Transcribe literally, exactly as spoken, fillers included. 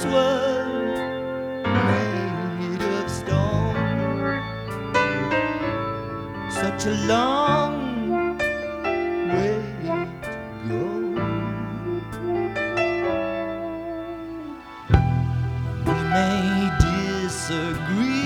this world made of stone. Such a long way to go. We may disagree,